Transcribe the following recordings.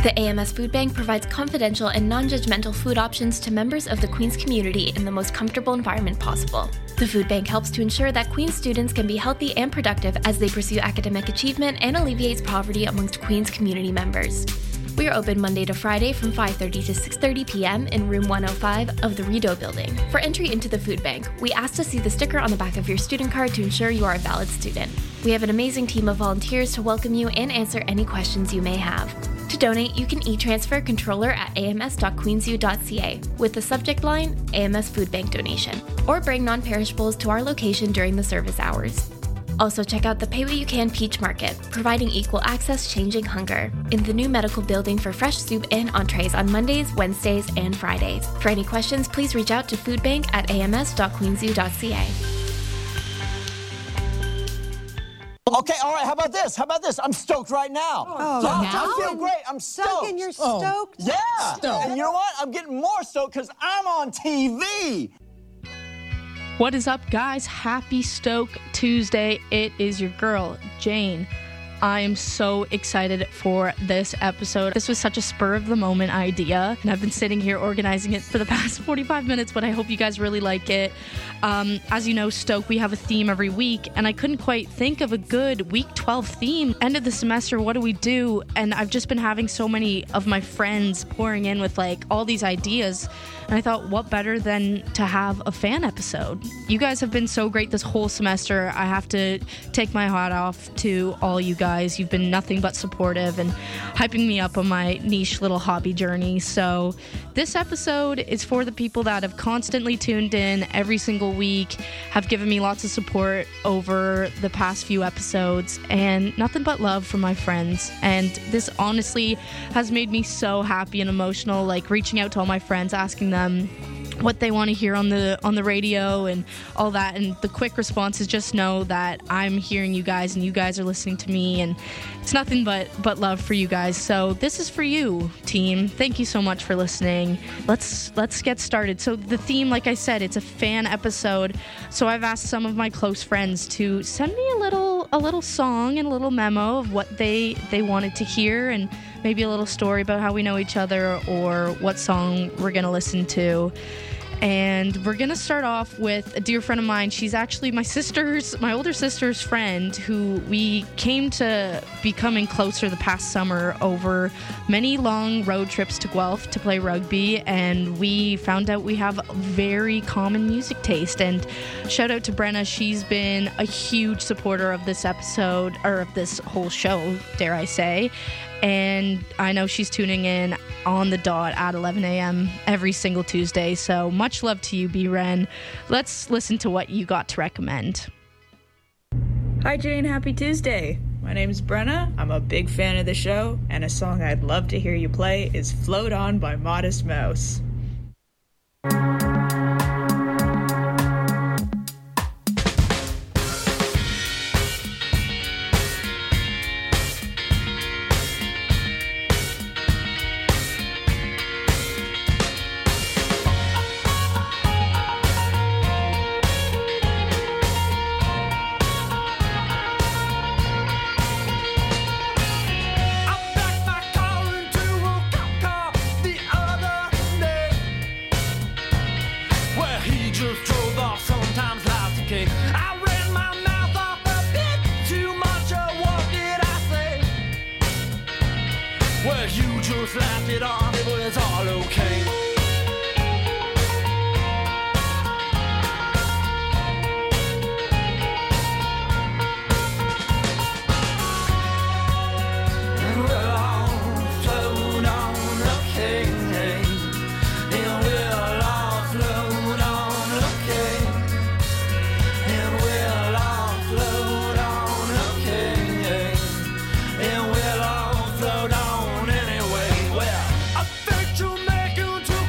The AMS Food Bank provides confidential and non-judgmental food options to members of the Queen's community in the most comfortable environment possible. The Food Bank helps to ensure that Queen's students can be healthy and productive as they pursue academic achievement and alleviates poverty amongst Queen's community members. We are open Monday to Friday from 5:30 to 6:30 p.m. in room 105 of the Rideau building. For entry into the food bank, we ask to see the sticker on the back of your student card to ensure you are a valid student. We have an amazing team of volunteers to welcome you and answer any questions you may have. To donate, you can e-transfer controller at ams.queensu.ca with the subject line AMS Food Bank donation, or bring non-perishables to our location during the service hours. Also check out the Pay What You Can Peach Market, providing equal access changing hunger, in the new medical building for fresh soup and entrees on Mondays, Wednesdays, and Fridays. For any questions, please reach out to foodbank at ams.queensu.ca. Okay, all right, how about this? I'm stoked right now. I feel great. I'm stoked. Duncan, you're stoked? Yeah. And you know what? I'm getting more stoked because I'm on TV. What is up, guys? Happy Stoke Tuesday. It is your girl, Jane. I am so excited for this episode. This was such a spur-of-the-moment idea, and I've been sitting here organizing it for the past 45 minutes, but I hope you guys really like it. As you know, Stoke, we have a theme every week, and I couldn't quite think of a good Week 12 theme. End of the semester, what do we do? And I've just been having so many of my friends pouring in with, all these ideas, and I thought, what better than to have a fan episode? You guys have been so great this whole semester. I have to take my hat off to all you guys. You've been nothing but supportive and hyping me up on my niche little hobby journey. So this episode is for the people that have constantly tuned in every single week, have given me lots of support over the past few episodes, and nothing but love from my friends. And this honestly has made me so happy and emotional, reaching out to all my friends, asking them what they want to hear on the radio and all that, and the quick response is just know that I'm hearing you guys and you guys are listening to me, and it's nothing but love for you guys. So this is for you, team. Thank you so much for listening. Let's get started. So the theme, like I said, it's a fan episode, so I've asked some of my close friends to send me a little song and a little memo of what they wanted to hear, and maybe a little story about how we know each other or what song we're gonna listen to. And we're going to start off with a dear friend of mine. She's actually my older sister's friend, who we came to becoming closer the past summer over many long road trips to Guelph to play rugby. And we found out we have very common music taste. And shout out to Brenna. She's been a huge supporter of this episode, or of this whole show, dare I say. And I know she's tuning in on the dot at 11 a.m. every single Tuesday. So much love to you, B. Ren. Let's listen to what you got to recommend. Hi, Jane. Happy Tuesday. My name's Brenna. I'm a big fan of the show, and a song I'd love to hear you play is Float On by Modest Mouse. Float on anyway. Well, I think you'll make it to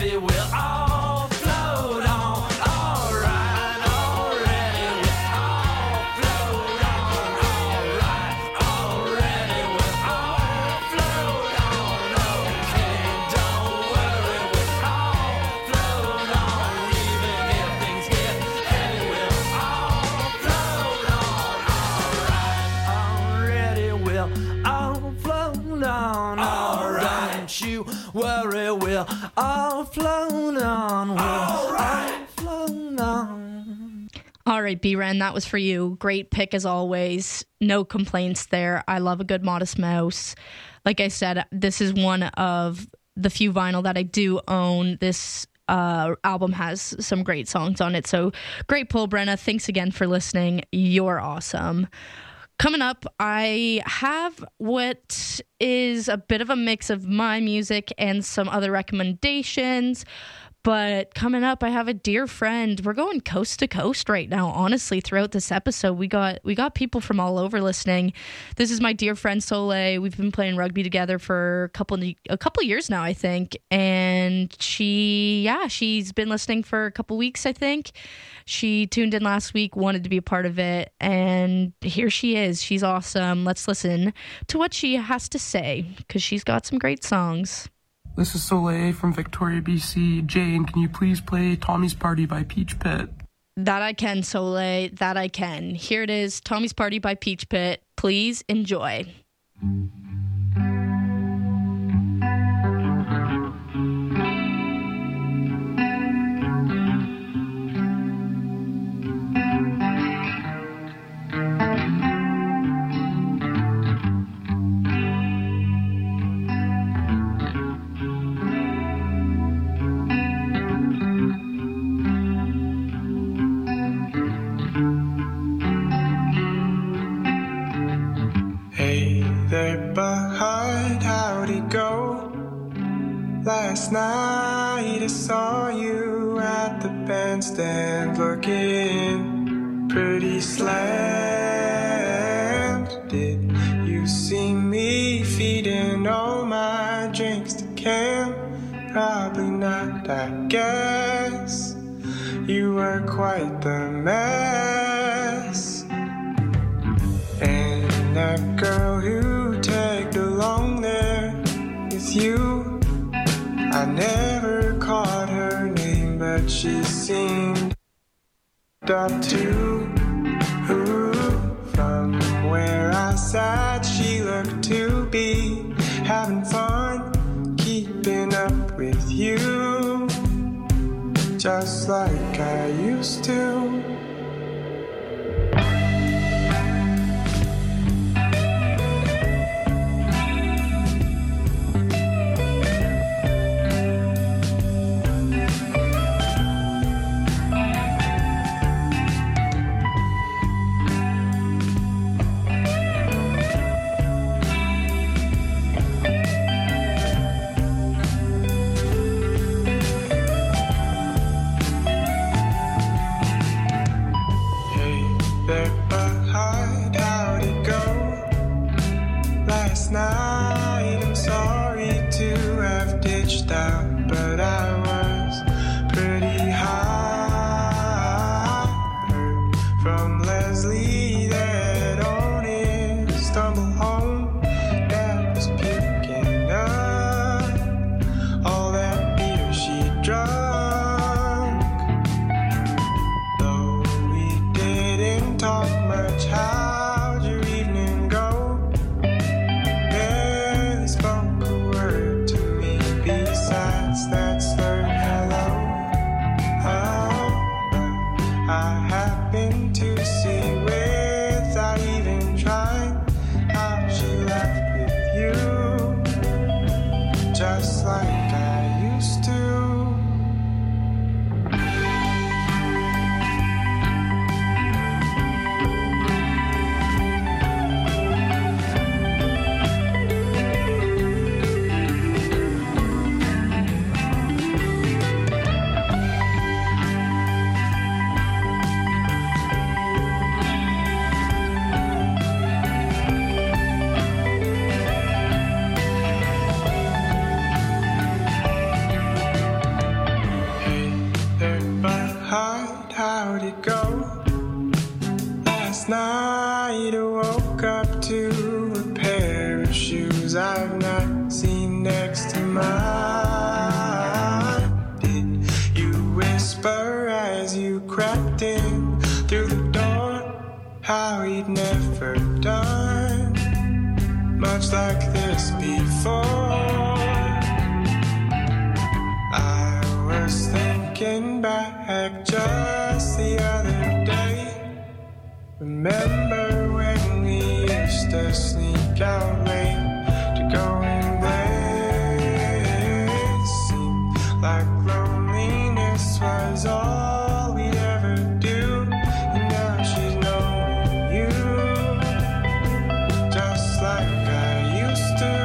already we'll all float on. Alright, already we'll all float on. Alright, already we'll all float on. Okay, don't worry, we'll all float on. Even if things get heavy, we'll all float on. Alright, already we'll all float on. Alright, don't you worry, we'll all float on. We'll all float on. All right, B-Ren, that was for you. Great pick as always. No complaints there. I love a good Modest Mouse. Like I said, this is one of the few vinyl that I do own. This album has some great songs on it. So great pull, Brenna. Thanks again for listening. You're awesome. Coming up, I have what is a bit of a mix of my music and some other recommendations. But coming up, I have a dear friend. We're going coast to coast right now. Honestly, throughout this episode, we got people from all over listening. This is my dear friend Soleil. We've been playing rugby together for a couple years now, I think. And she's been listening for a couple weeks, I think. She tuned in last week, wanted to be a part of it, and here she is. She's awesome. Let's listen to what she has to say, because she's got some great songs. This is Soleil from Victoria, BC. Jane, can you please play Tommy's Party by Peach Pit? That I can, Soleil. That I can. Here it is, Tommy's Party by Peach Pit. Please enjoy. Last night I saw you at the bandstand looking pretty slammed. Did you see me feeding all my drinks to Cam? Probably not, I guess. You were quite the mess. And that girl who tagged along there with you, I never caught her name, but she seemed up to. From where I sat, she looked to be having fun, keeping up with you, just like I used to. That's we'd never done much like this before. I was thinking back just the other day. Remember when we used to sneak out late to go in there? It seemed like loneliness was all we'd ever do. And now she's knowing you just like I used to.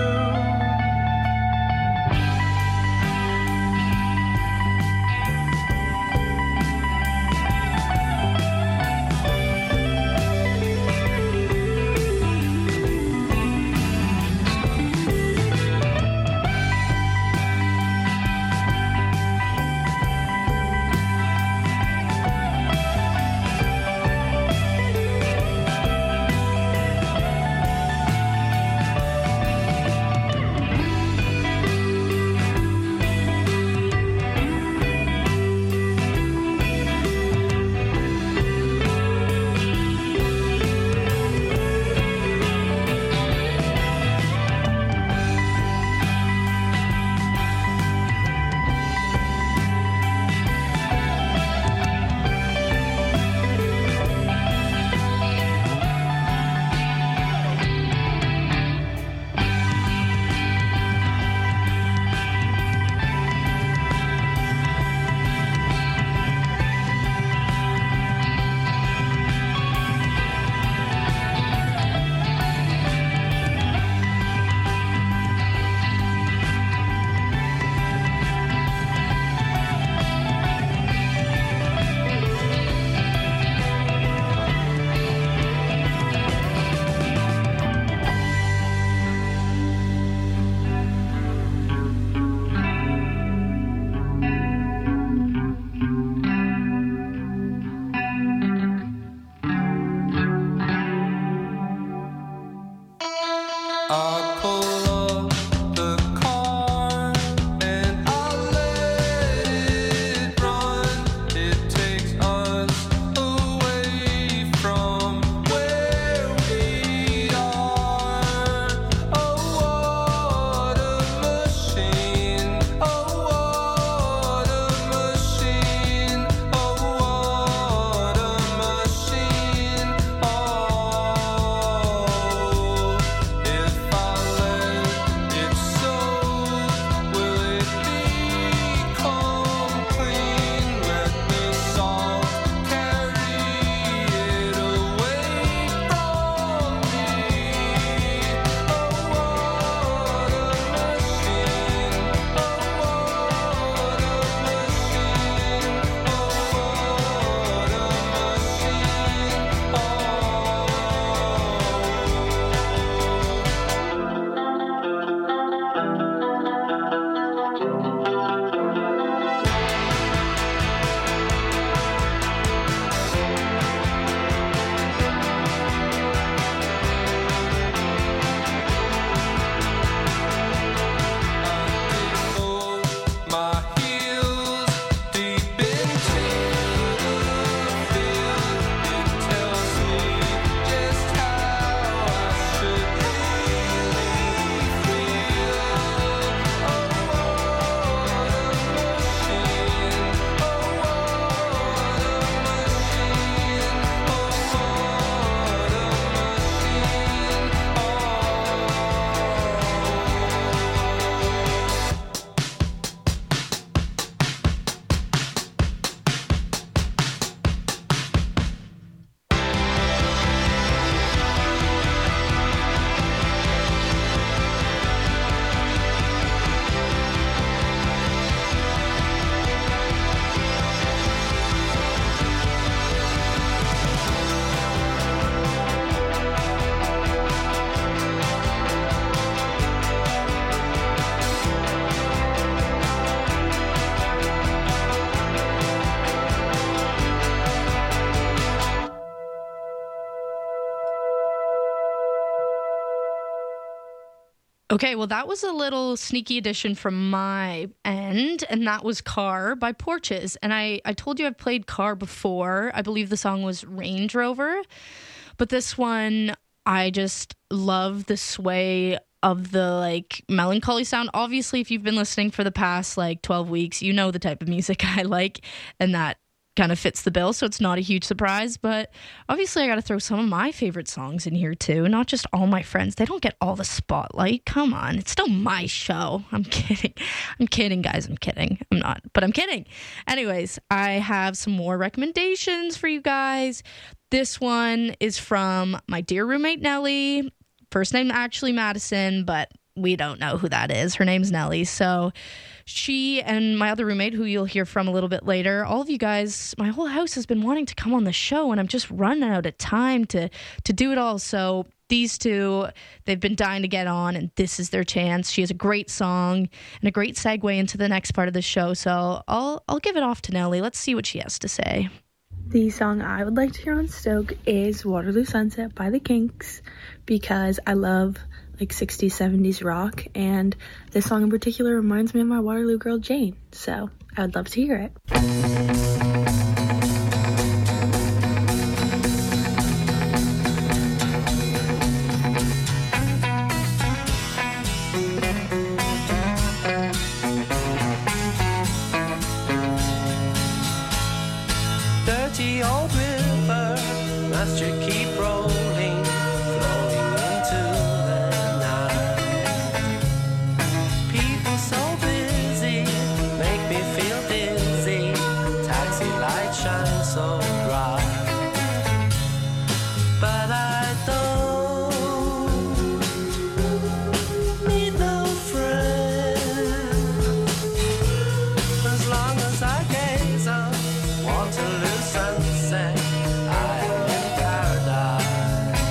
I pull up the car and I let it run. It takes us away from where we are. Oh, what a machine. Oh, what a machine. Oh, what a machine. Oh, if I let it soak, will it become clean? Let the salt carry it away from me. Oh, what a machine. Oh, what a machine. Oh, what my heels deep into the field. It tells me just how I should really feel. Oh, what a machine. Oh, what a machine. Oh, what a machine. Okay, well, that was a little sneaky addition from my end, and that was Car by Porches. And I told you I've played Car before. I believe the song was Range Rover. But this one, I just love the sway of the like melancholy sound. Obviously, if you've been listening for the past like 12 weeks, you know the type of music I like, and that kind of fits the bill, so it's not a huge surprise. But obviously I gotta throw some of my favorite songs in here too, not just All My Friends. They don't get all the spotlight. Come on, it's still my show. I'm kidding guys, I'm kidding. I'm not, but I'm kidding. Anyways, I have some more recommendations for you guys. This one is from my dear roommate Nellie. First name actually Madison, but we don't know who that is. Her name's Nellie. So she and my other roommate, who you'll hear from a little bit later, all of you guys, my whole house has been wanting to come on the show, and I'm just running out of time to do it all. So these two, they've been dying to get on, and this is their chance. She has a great song and a great segue into the next part of the show. So I'll give it off to Nellie. Let's see what she has to say. The song I would like to hear on Stoke is Waterloo Sunset by the Kinks, because I love like 60s, 70s rock, and this song in particular reminds me of my Waterloo girl Jane, so I would love to hear it. Dirty old river, must you keep rolling, flowing into the night. People so busy, make me feel dizzy. Taxi light shines so bright, but I don't need no friend as long as I gaze on Waterloo sunset. I am in paradise.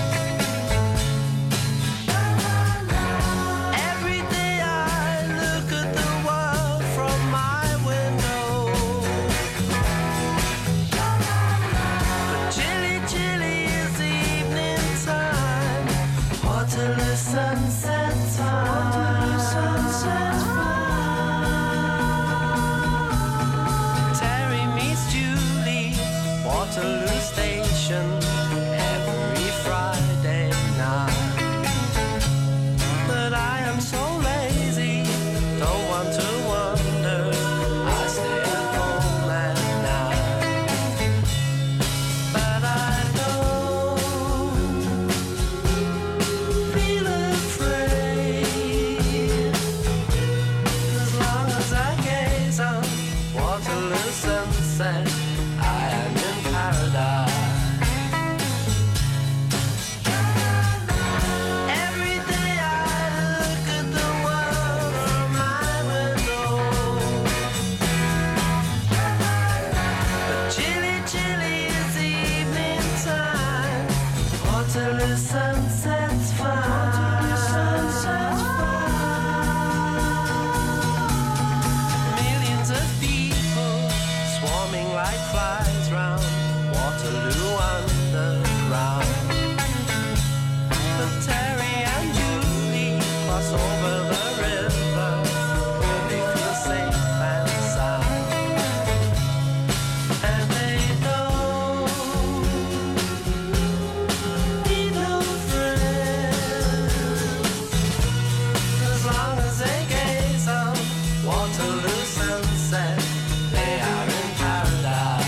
Every day I look at the world from my window, but chilly, chilly is the evening time. Waterloo sunset time. Waterloo sunset time. Terry meets Julie, Waterloo Station, every Friday night. But I am so lazy, don't want to wander. I stay at home at night. But I don't feel afraid as long as I gaze on Waterloo sunset. I am in paradise. Every day I look at the world from my window, but chilly, chilly is the evening time. Waterloo sunset's fine. Millions of people swarming like flies round Waterloo underground. But Terry and Julie cross over the river where they feel safe and sound, and they don't need no friends as long as they gaze on Waterloo sunset. They are in paradise.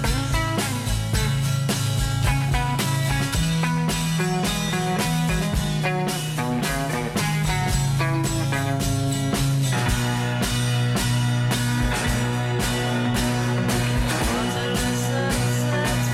Waterloo sunset's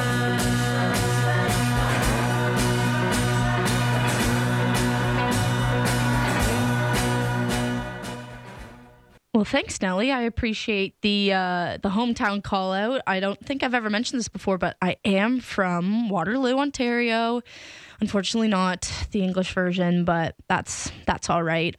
Well, thanks, Nellie. I appreciate the hometown call out. I don't think I've ever mentioned this before, but I am from Waterloo, Ontario. Unfortunately, not the English version, but that's all right.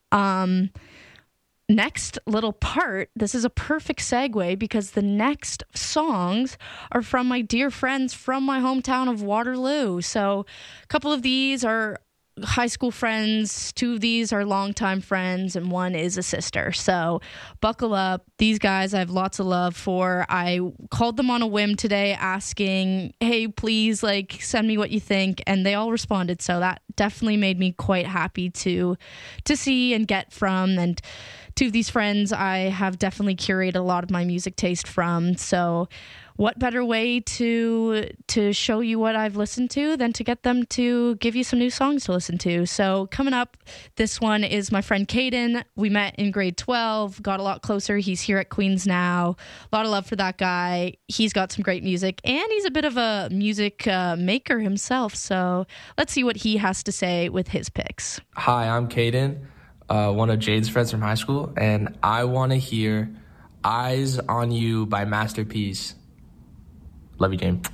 Next little part, this is a perfect segue because the next songs are from my dear friends from my hometown of Waterloo. So a couple of these are high school friends. 2 of these are longtime friends, and 1 is a sister. So buckle up. These guys I have lots of love for. I called them on a whim today asking, hey, please, like, send me what you think. And they all responded. So that definitely made me quite happy to see and get from. And 2 of these friends I have definitely curated a lot of my music taste from. So what better way to show you what I've listened to than to get them to give you some new songs to listen to. So coming up, this one is my friend Caden. We met in grade 12, got a lot closer. He's here at Queens now. A lot of love for that guy. He's got some great music, and he's a bit of a music maker himself. So let's see what he has to say with his picks. Hi, I'm Caden, one of Jade's friends from high school, and I want to hear Eyes on You by Masterpiece. Love you, James.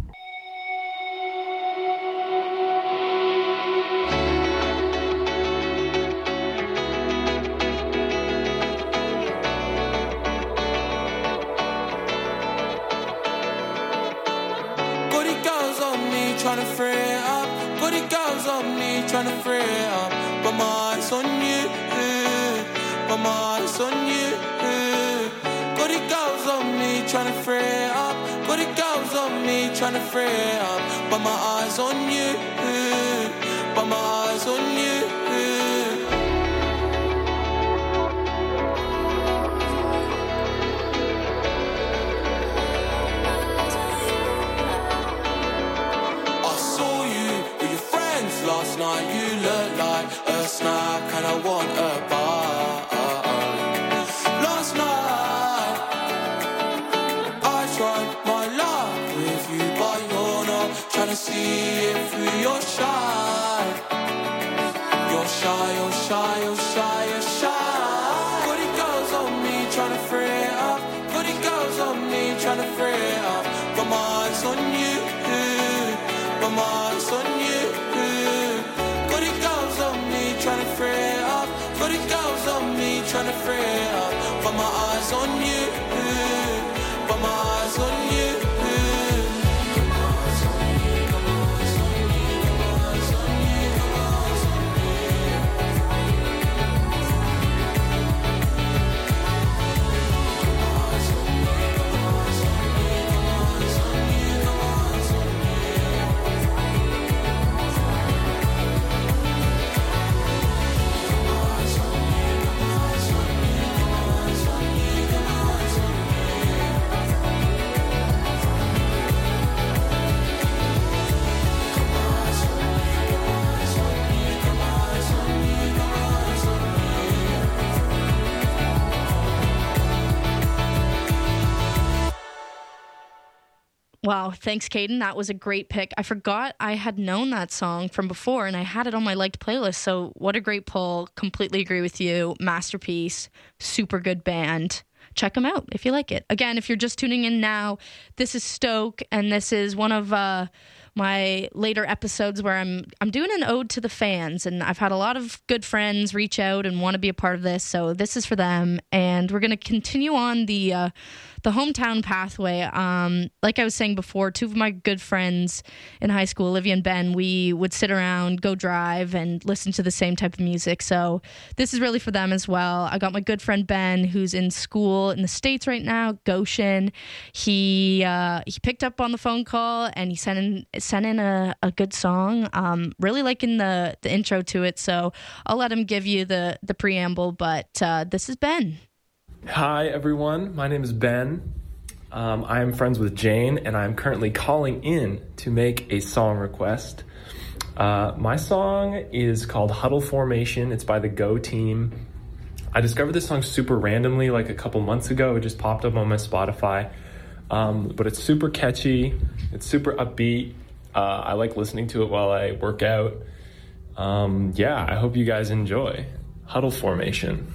Goody girls on me, tryna free it up. Goody girls on me, tryna free it up. But my eyes on you, but my eyes on you. Goody girls on me, tryna free it up. Goody girls on me, tryna free it up. But my eyes on you, but my eyes on you. Last night you looked like a snack and I want a bite. Last night I tried my luck with you, but you're not trying to see it through. You're shy. You're shy, you're shy, you're shy, you're shy. Goody girls on me trying to free it up. Goody girls on me trying to free it up. But my eyes on you, but my eyes on you. Tryna free it up, goody girls on me tryna free it up. But my eyes on you, but my eyes on you. Wow, thanks, Caden. That was a great pick. I forgot I had known that song from before, and I had it on my liked playlist, so what a great pull. Completely agree with you. Masterpiece, super good band. Check them out if you like it. Again, if you're just tuning in now, this is Stoke, and this is one of my later episodes where I'm doing an ode to the fans, and I've had a lot of good friends reach out and want to be a part of this, so this is for them, and we're going to continue on the hometown pathway. Like I was saying before, 2 of my good friends in high school, Olivia and Ben, we would sit around, go drive, and listen to the same type of music. So this is really for them as well. I got my good friend Ben, who's in school in the States right now, Goshen. He picked up on the phone call and he sent in a good song. Really liking the intro to it. So I'll let him give you the preamble. But this is Ben. Hi, everyone. My name is Ben. I am friends with Jane, and I'm currently calling in to make a song request. My song is called Huddle Formation. It's by the Go Team. I discovered this song super randomly, like a couple months ago. It just popped up on my Spotify. But it's super catchy. It's super upbeat. I like listening to it while I work out. I hope you guys enjoy Huddle Formation.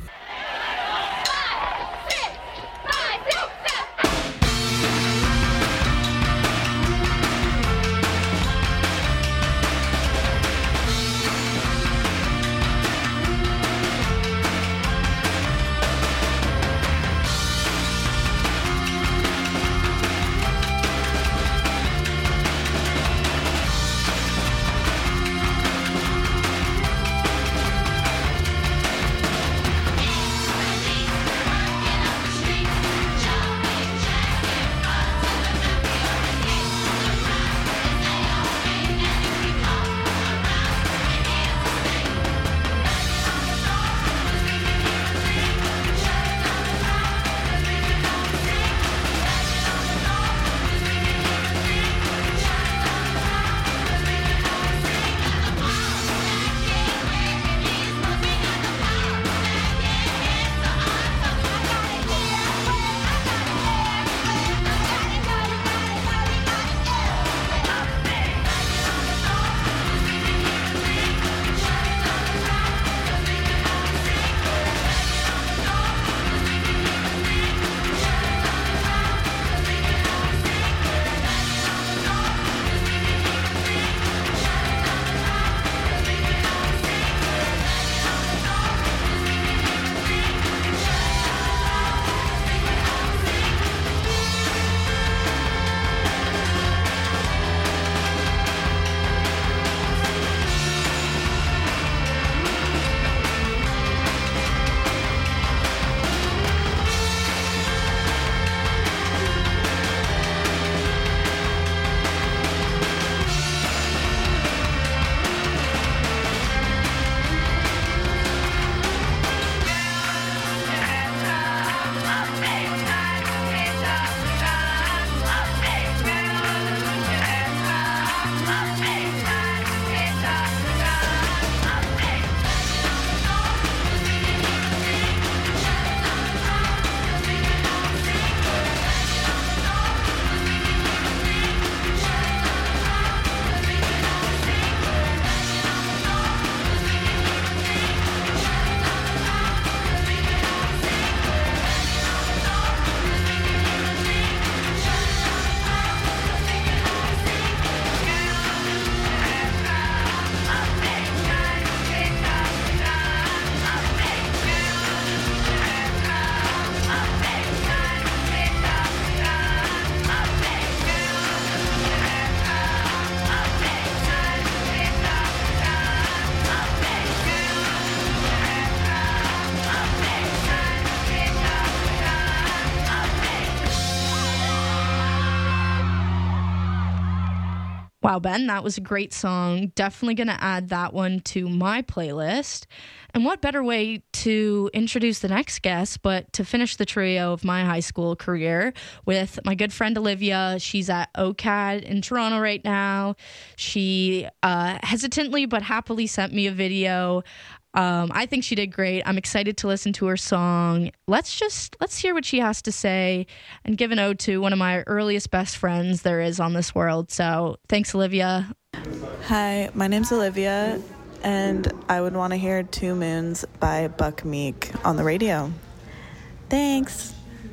Wow, Ben, that was a great song. Definitely going to add that one to my playlist. And what better way to introduce the next guest but to finish the trio of my high school career with my good friend Olivia. She's at OCAD in Toronto right now. She hesitantly but happily sent me a video. I think she did great. I'm excited to listen to her song. Let's hear what she has to say and give an ode to one of my earliest best friends there is on this world. So thanks, Olivia. Hi, my name's Olivia, and I would want to hear 2 Moons by Buck Meek on the radio. Thanks.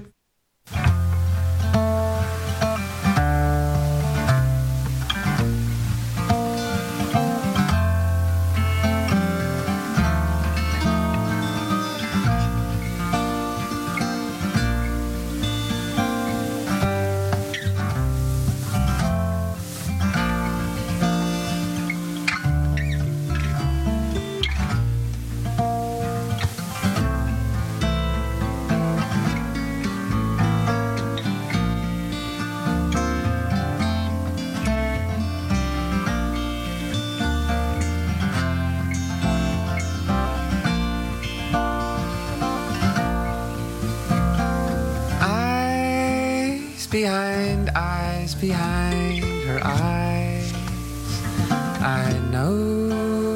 Eyes behind her eyes, I know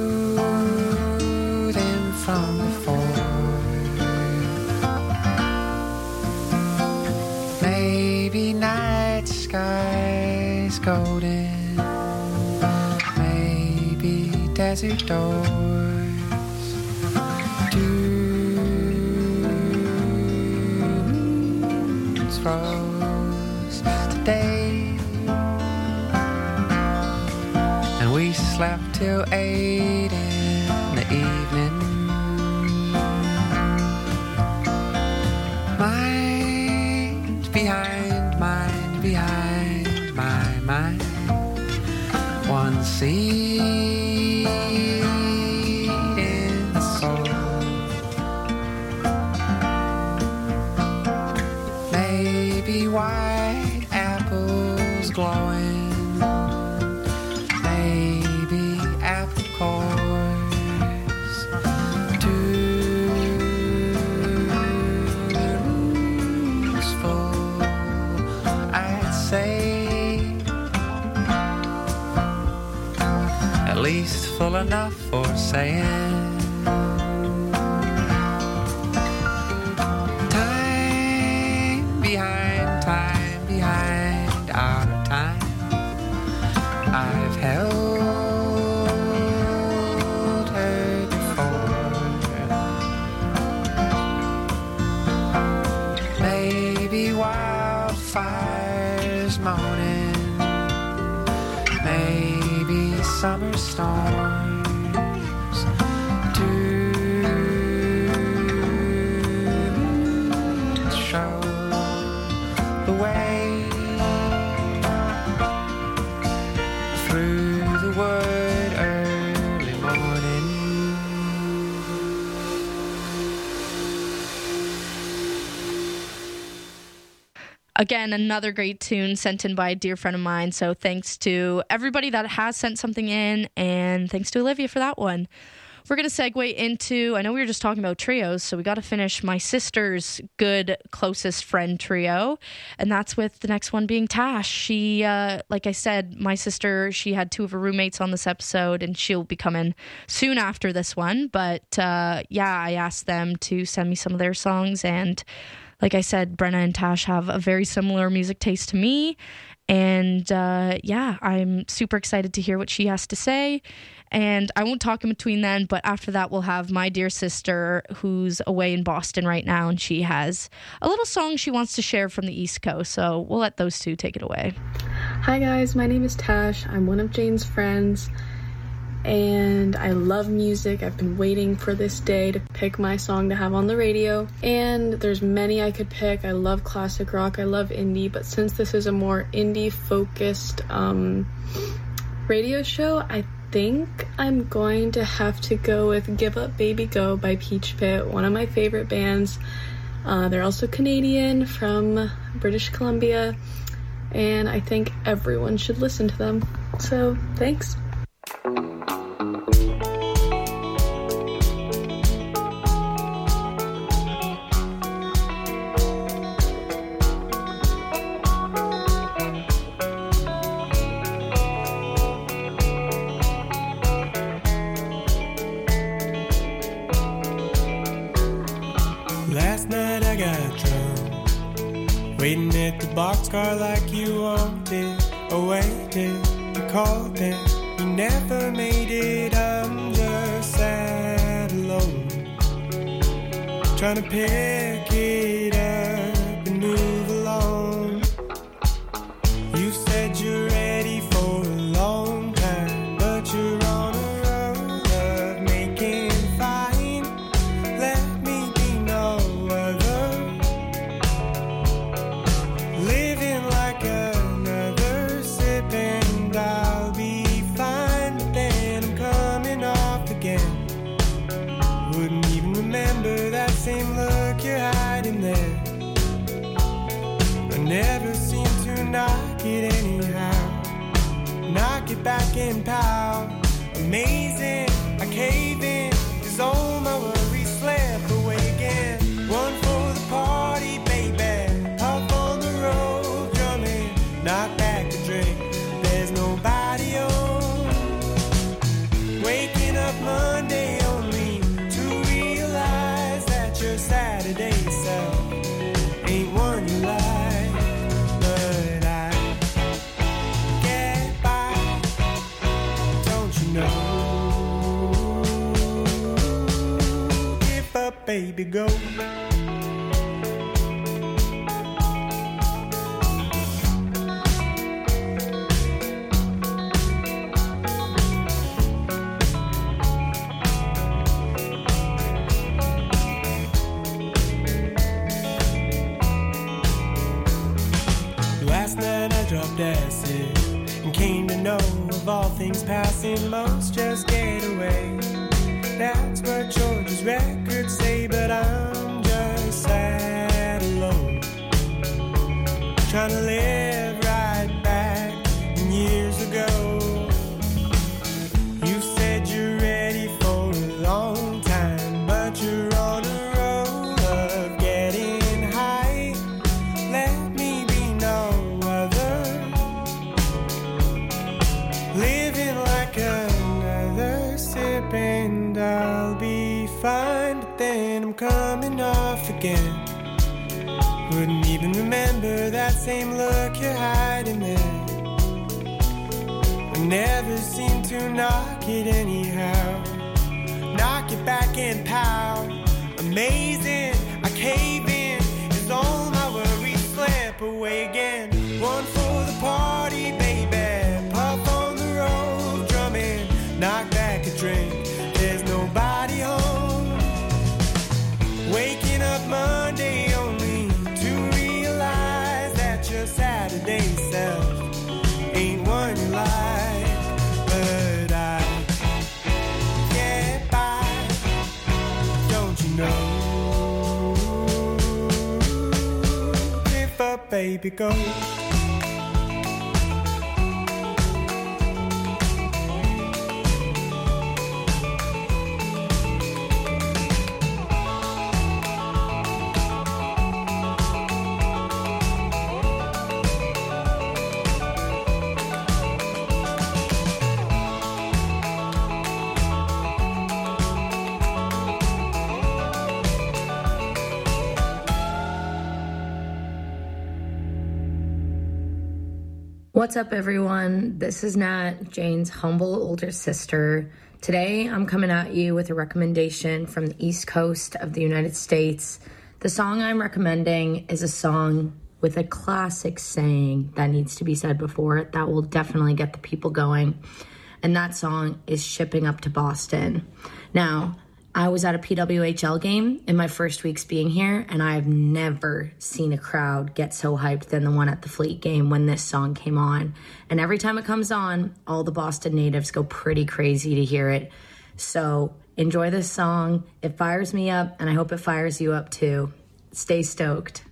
them from before. Maybe night skies golden, maybe desert doors. Dunes rose today, and we slept till 8 in the evening. Mind behind my mind, one seed in the soul. Maybe white apples glowing, maybe apple cores, dunes full, I'd say, at least full enough for saying. Time behind our time, I've held her before. Maybe wildfires moaning, maybe summer storms, dunes show the way through the wood early morning. Again, another great tune sent in by a dear friend of mine. So thanks to everybody that has sent something in, and thanks to Olivia for that one. We're going to segue into, I know we were just talking about trios, so we got to finish my sister's good closest friend trio, and that's with the next one being Tash. She, like I said, my sister, she had 2 of her roommates on this episode, and she'll be coming soon after this one, but yeah, I asked them to send me some of their songs, and like I said, Brenna and Tash have a very similar music taste to me, and yeah, I'm super excited to hear what she has to say. And I won't talk in between then, but after that we'll have my dear sister who's away in Boston right now, and she has a little song she wants to share from the East Coast, so we'll let those two take it away. Hi guys, my name is Tash. I'm one of Jane's friends, and I love music. I've been waiting for this day to pick my song to have on the radio, and there's many I could pick. I love classic rock, I love indie, but since this is a more indie focused radio show, I think I'm going to have to go with Give Up Baby Go by Peach Pit, one of my favorite bands. They're also Canadian from British Columbia, and I think everyone should listen to them. So, thanks. Last night I got drunk, waiting at the boxcar like you wanted. Oh, waited, you called and you never made it. I'm just sad alone, trying to pick it up and move along. You said you're ready for a long time, but you're on a road of making fine. Let me be no other, living like another sip and I'll be fine. But then I'm coming off again. Wouldn't even remember that same look you're hiding there. I never seem to knock it anyhow, knock it back in power. Amazing, I cave in, 'cause all my worries slip away again. One for the party, baby, up on the road, drumming, knock back the drink, there's nobody home. Waking up Monday only to realize that your Saturday self ain't one you like. But I get by, don't you know? Give up, baby, go. Last night I dropped acid and came to know of all things passing, most just get away. That's what George's records say, but I'm just sad alone, trying to live right back in years ago. You said you're ready for a long time, but you're on a road of getting high. Let me be no other, living like another sip and I'll be fine. But then I'm coming off again. Wouldn't even remember that same look you're hiding there. I never seem to knock it anyhow, knock it back in power. Amazing, I cave in, as all my worries slip away again. One for the party, baby, puff on the road, drumming, knock back a drink, there's nobody home. Waking up Monday only to realize that your Saturday self ain't one you like. But I get by, don't you know? Give up, baby, go. What's up, everyone? This is Nat, Jane's humble older sister. Today, I'm coming at you with a recommendation from the East Coast of the United States. The song I'm recommending is a song with a classic saying that needs to be said before it that will definitely get the people going. And that song is Shipping Up to Boston. Now, I was at a PWHL game in my first weeks being here, and I've never seen a crowd get so hyped than the one at the Fleet game when this song came on. And every time it comes on, all the Boston natives go pretty crazy to hear it. So enjoy this song. It fires me up, and I hope it fires you up too. Stay stoked.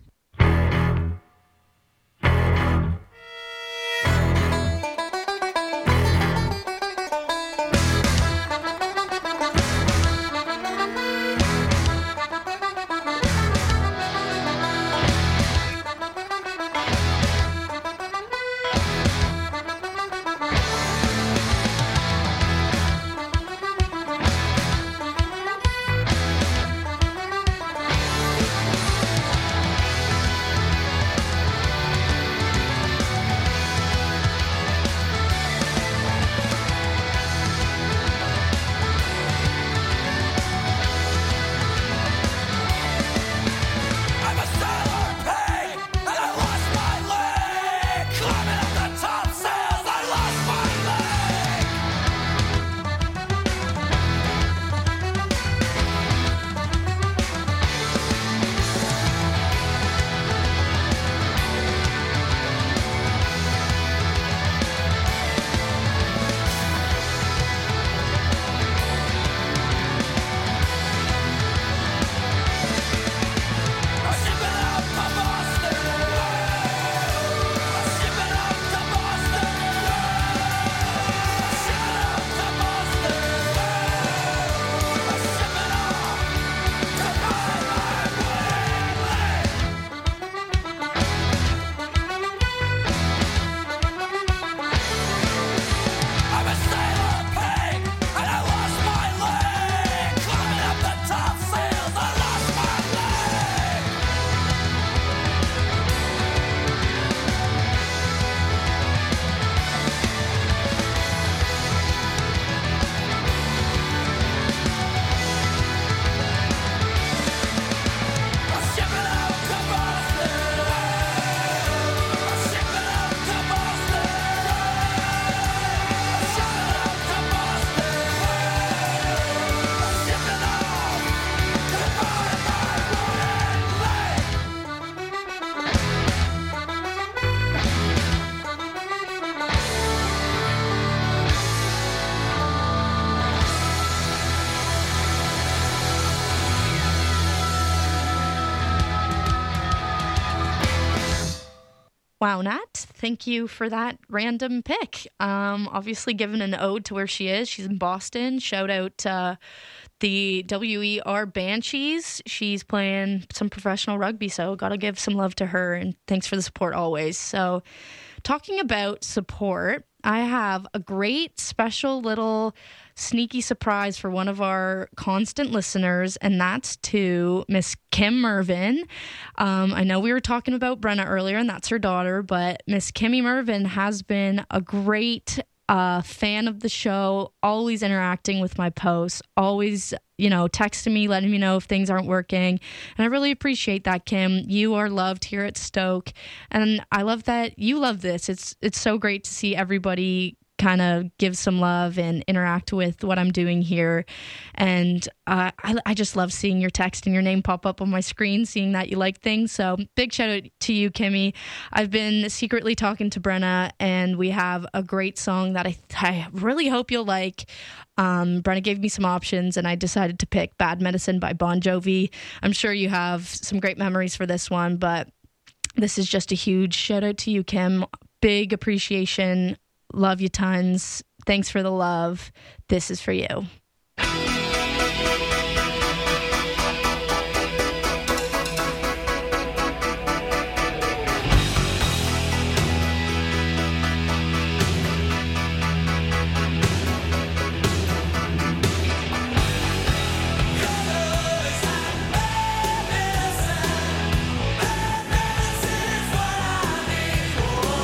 Wow, Nat, thank you for that random pick. Obviously given an ode to where she is. She's in Boston. Shout out the WER Banshees. She's playing some professional rugby, so gotta give some love to her, and thanks for the support always. So talking about support, I have a great special little sneaky surprise for one of our constant listeners, and that's to Miss Kim Mervin. I know we were talking about Brenna earlier, and that's her daughter, but Miss Kimmy Mervin has been a great fan of the show, always interacting with my posts, always, texting me, letting me know if things aren't working. And I really appreciate that, Kim. You are loved here at Stoke. And I love that you love this. It's so great to see everybody kind of give some love and interact with what I'm doing here. And I just love seeing your text and your name pop up on my screen, seeing that you like things. So big shout out to you, Kimmy. I've been secretly talking to Brenna, and we have a great song that I really hope you'll like. Brenna gave me some options, and I decided to pick Bad Medicine by Bon Jovi. I'm sure you have some great memories for this one, but this is just a huge shout out to you, Kim. Big appreciation. Love you tons. Thanks for the love. This is for you.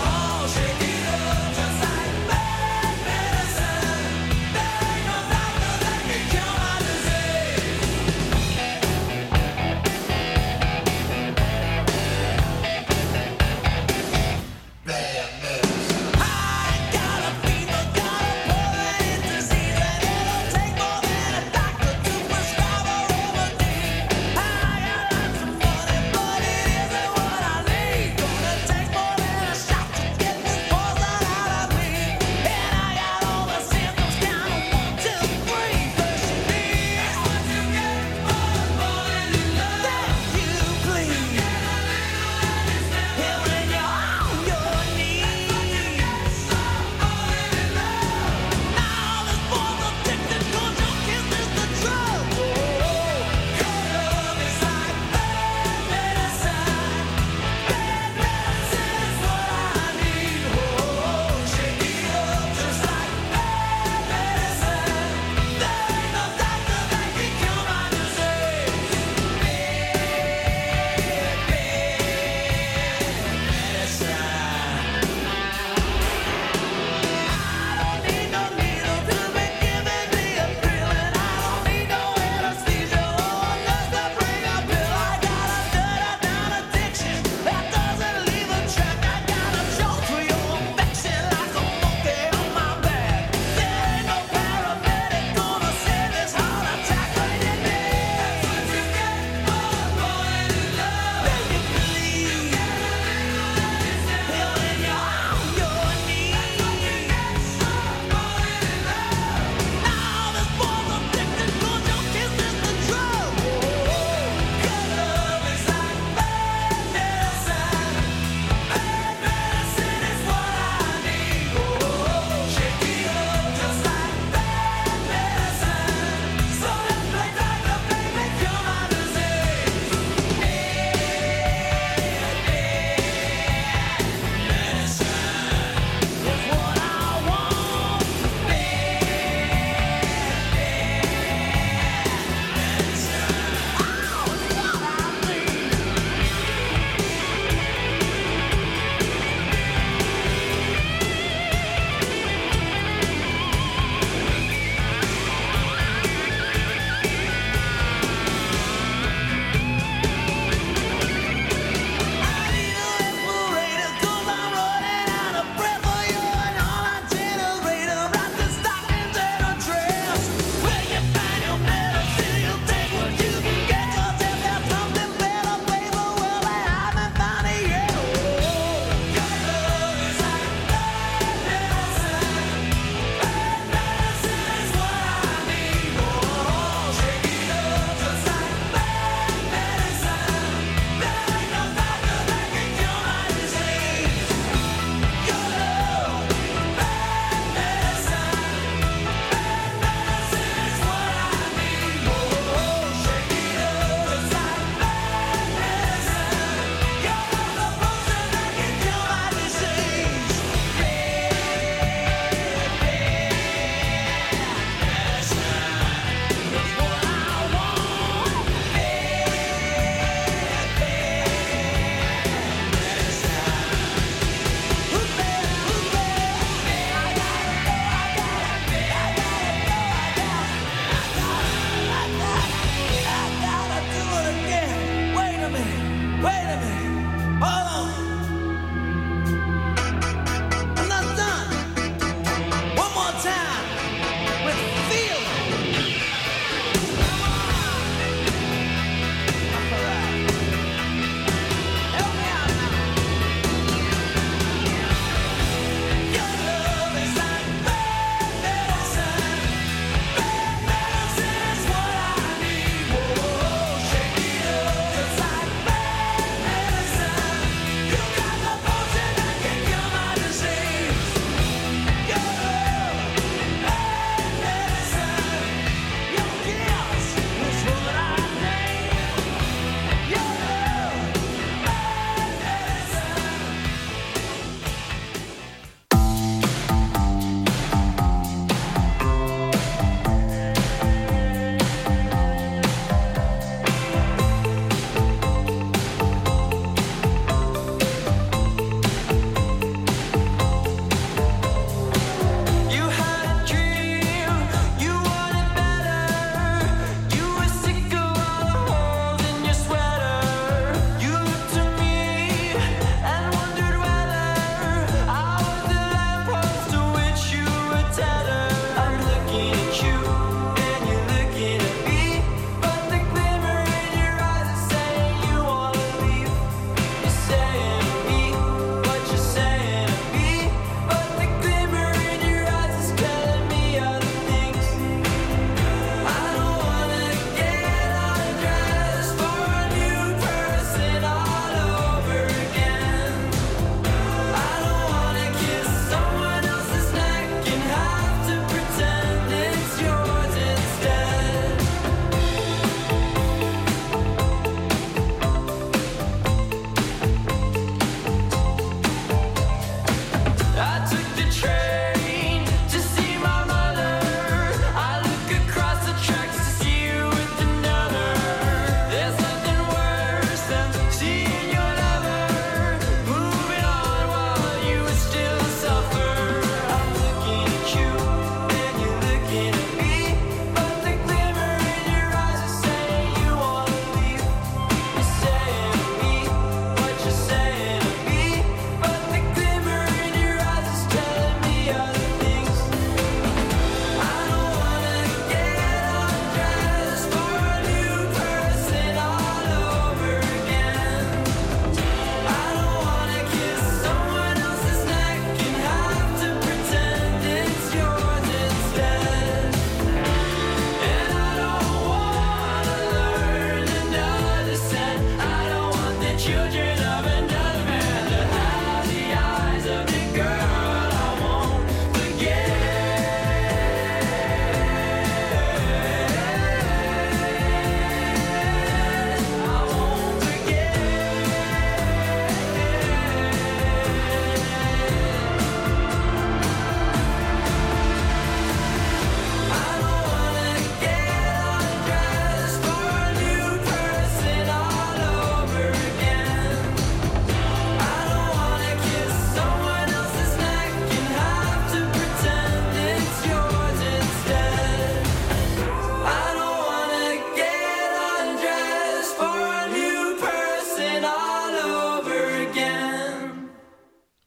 Shake it up just like bad medicine.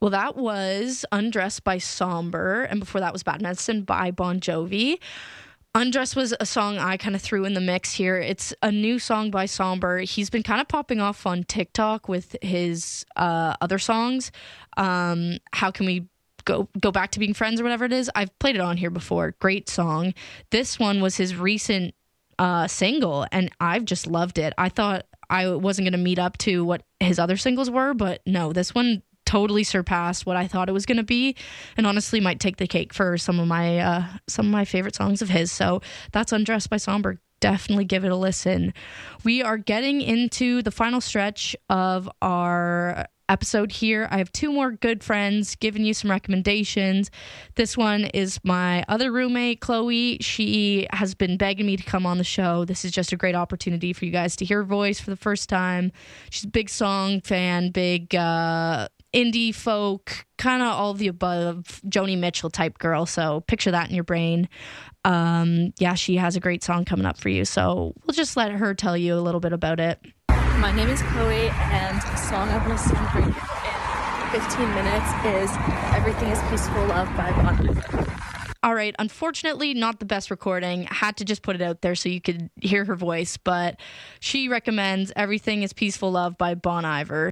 Well, that was Undressed by Somber, and before that was Bad Medicine by Bon Jovi. Undressed was a song I kind of threw in the mix here. It's a new song by Somber. He's been kind of popping off on TikTok with his other songs. How Can We Go Back to Being Friends or whatever it is. I've played it on here before. Great song. This one was his recent single, and I've just loved it. I thought I wasn't going to meet up to what his other singles were, but no, this one totally surpassed what I thought it was going to be, and honestly might take the cake for some of my favorite songs of his. So that's Undressed by Somber. Definitely give it a listen. We are getting into the final stretch of our episode here. I have two more good friends giving you some recommendations. This one is my other roommate, Chloe. She has been begging me to come on the show. This is just a great opportunity for you guys to hear her voice for the first time. She's a big song fan, big indie folk, kind of all of the above, Joni Mitchell type girl. So picture that in your brain. Yeah, she has a great song coming up for you. So we'll just let her tell you a little bit about it. My name is Chloe, and the song I want to sing for you in 15 minutes is Everything is Peaceful Love by Bon Jovi. All right, unfortunately, not the best recording. Had to just put it out there so you could hear her voice, but she recommends Everything is Peaceful Love by Bon Iver.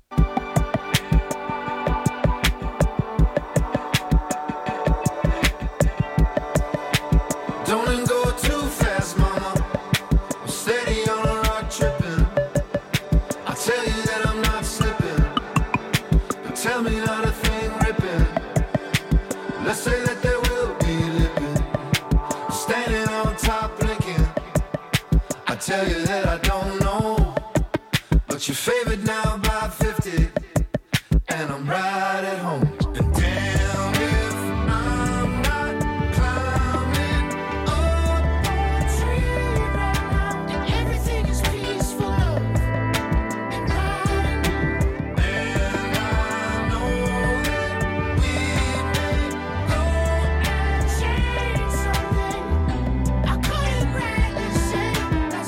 Don't go too fast, mama. I'm steady on a rock tripping. I tell you that I'm not slipping, but tell me not a thing ripping. Let's say that there will be lipping, standing on top blinking. I tell you that I don't know, but you're favored now by 50, and I'm right at home. And damn if I'm not climbing up a tree right now, and everything is peaceful love and right. And I know that we may go and change something. I couldn't rightly say that's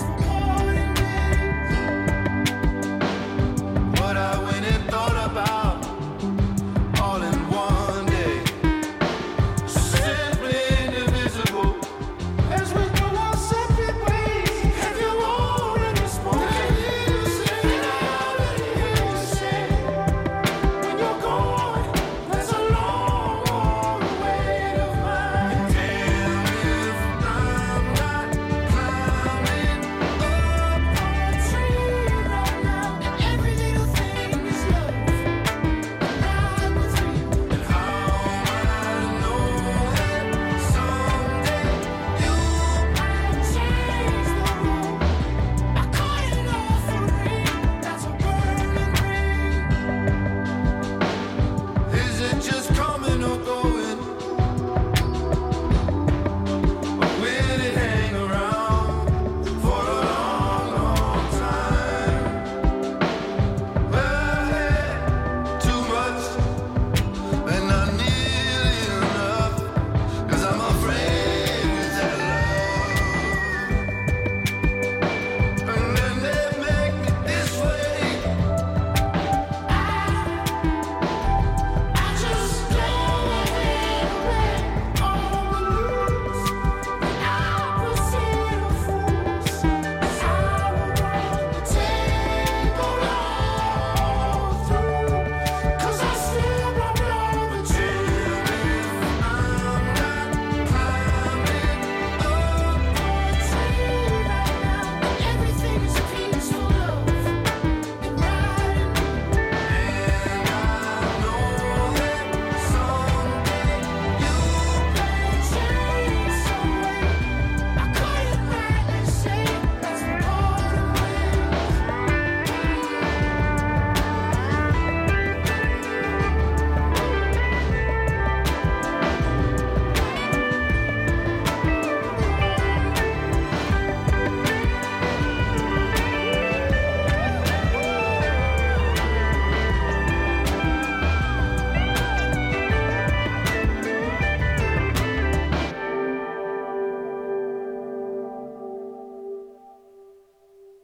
for more than this. What I went and thought about all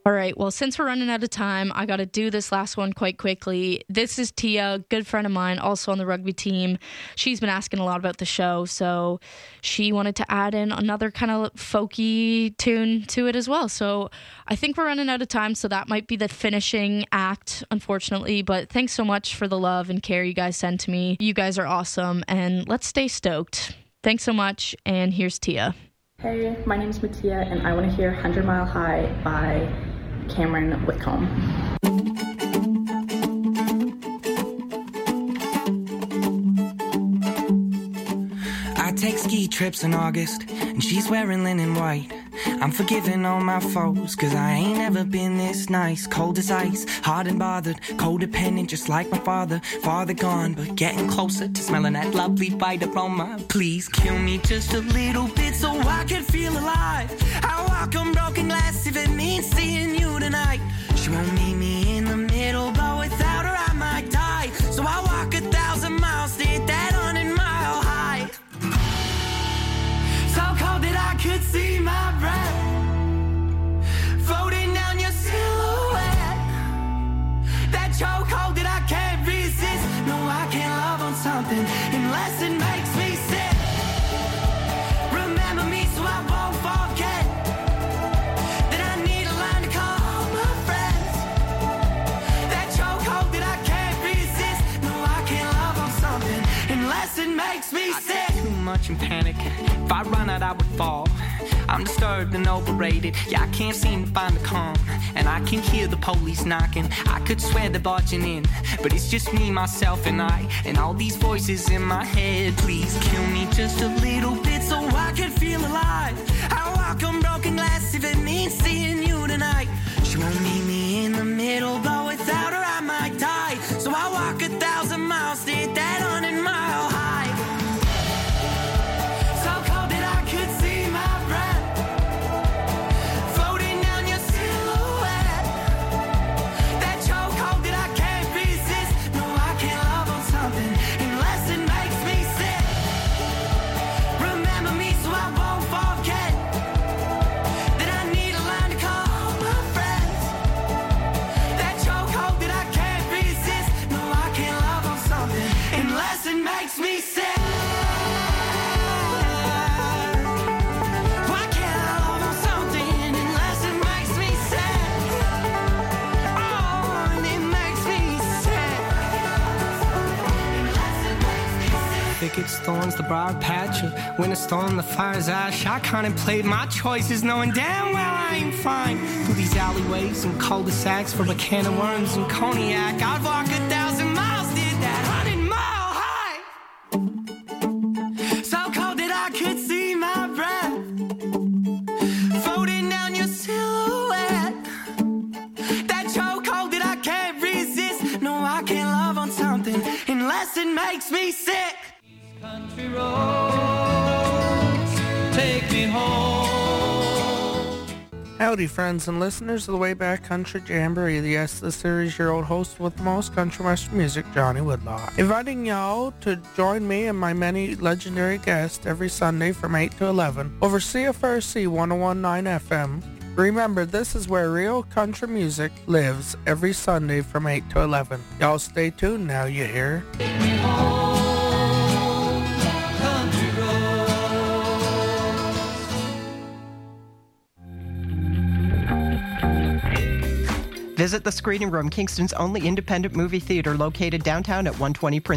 All right, well, since we're running out of time, I got to do this last one quite quickly. This is Tia, good friend of mine, also on the rugby team. She's been asking a lot about the show, so she wanted to add in another kind of folky tune to it as well. So I think we're running out of time, so that might be the finishing act, unfortunately. But thanks so much for the love and care you guys send to me. You guys are awesome, and let's stay stoked. Thanks so much, and here's Tia. Hey, my name's Mattia, and I want to hear 100 Mile High by Cameron Whitcomb. I take ski trips in August, and she's wearing linen white. I'm forgiving all my foes, cause I ain't ever been this nice. Cold as ice, hard and bothered, codependent just like my father. Father gone, but getting closer to smelling that lovely white aroma. Please kill me just a little bit so I can feel alive. I walk on broken glass if it means seeing you tonight. She won't meet me in the middle, but without her I might die. So I walk 1,000 miles to hit that 100-mile high. So cold that I could see my breath floating down your silhouette. That chokehold that I can't resist. No, I can't love on something unless it makes me sick. Remember me so I won't forget that I need a line to call all my friends. That chokehold that I can't resist. No, I can't love on something unless it makes me sick. Too much in panic. If I run out, I would fall. I'm disturbed and overrated. Yeah, I can't seem to find the calm. And I can hear the police knocking. I could swear they're barging in. But it's just me, myself, and I. And all these voices in my head. Please kill me just a little bit so I can feel alive. I walk on broken glass if it means seeing you tonight. She won't meet me in the middle, but without her I might die. So I walk 1,000 miles to hit that 100-mile high. Thickets, thorns, the broad patch of winter storm, the fire's ash. I contemplate my choices, knowing damn well I ain't fine. Through these alleyways and cul-de-sacs for a can of worms and cognac, I'd walk 1,000 miles, did that 100-mile high. So cold that I could see my breath floating down your silhouette. That chokehold that I can't resist. No, I can't love on something unless it makes me sick. Country roads, take me home. Howdy, friends and listeners of the Way Back Country Jamboree. Yes, this series, your old host with the most country western music, Johnny Woodlock. Inviting y'all to join me and my many legendary guests every Sunday from 8 to 11 over CFRC 101.9 FM. Remember, this is where real country music lives every Sunday from 8 to 11. Y'all stay tuned now, you hear? Take me home. Visit the Screening Room, Kingston's only independent movie theater located downtown at 120 Prince